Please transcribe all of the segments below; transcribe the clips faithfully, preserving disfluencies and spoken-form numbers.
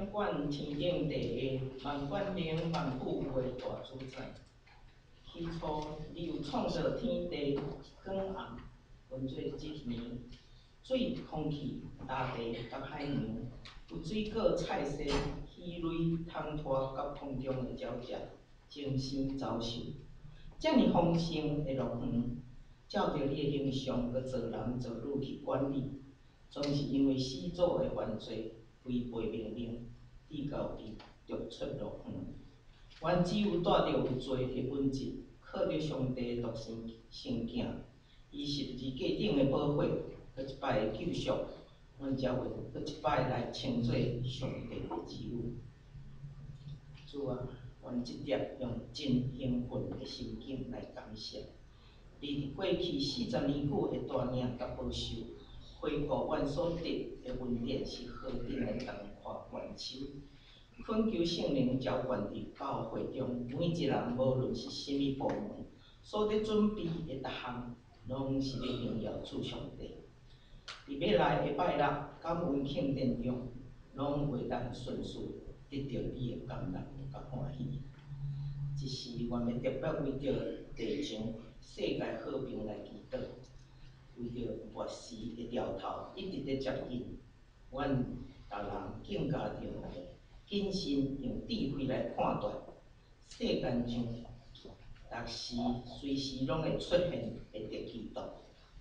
掌管天顶地下，万管灵，万富有的大主宰。起初，你有创造天地光暗，分做一年，水、空气、大地甲海洋，有水果、菜色、鱼类、虫拖甲空中的鸟只，精生走兽。遮尔丰盛的乐园，照着你的形象，佮做人做女去管理，总是因为始祖的犯罪，违背命令，地到地逐出乐园。阮只有带着有罪的本质，靠着上帝独生圣囝，以十字架顶的宝血，佮一摆的救赎，阮才会佮一摆来称做上帝的子女。主啊，阮即碟用真兴奋的心境来感谢你，伫过去四十年久的带领甲保守，回顾阮所得的恩典是何等的同看元首。恳求圣灵浇灌伫教会中每一人，无论是甚物部门，所得准备的逐项，拢是要荣耀主上帝。伫要来的拜六感恩庆典中，拢为咱顺遂得到你的感动甲欢喜。一时，阮要特别为着地上世界和平来祈祷，为着末时的苗头一直在接近，阮逐人更加着谨慎用智慧来判断世间上，逐时随时拢会出现会得基督。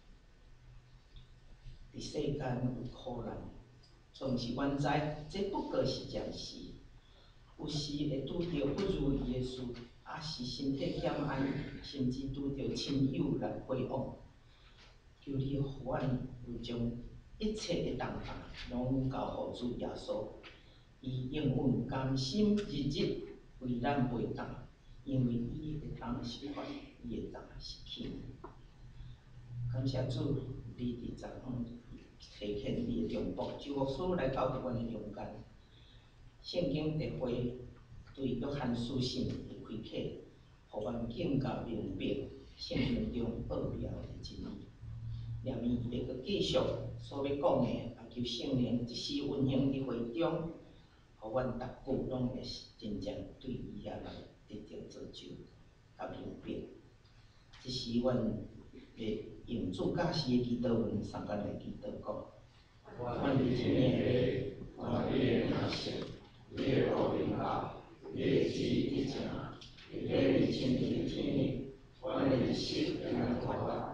伫世间有苦难，总是阮知，这不过是暂时。有时会拄着不如意的事，也是身体欠安，甚至拄着亲友来回往。求你予阮有将一切的重担拢交付主耶稣，伊永远甘心日日为咱陪同，因为伊会当是发，伊会当是去。感谢主，你伫昨昏提献你的忠仆，就牧师来交伫阮的中间。圣经特会对约翰书信的开启，互阮更加明白圣经中奥妙的真理。念伊要阁继续所要讲的，也求圣灵即时运行伫会中，互阮逐句拢会真正对伊遐人得到造就甲明白。即时阮要用主教士的祈祷文三间来祈祷讲：阮伫天的父，愿你的名圣，你的国临到，你的旨意伫正，你的亲伫天，阮的日食会咱看法。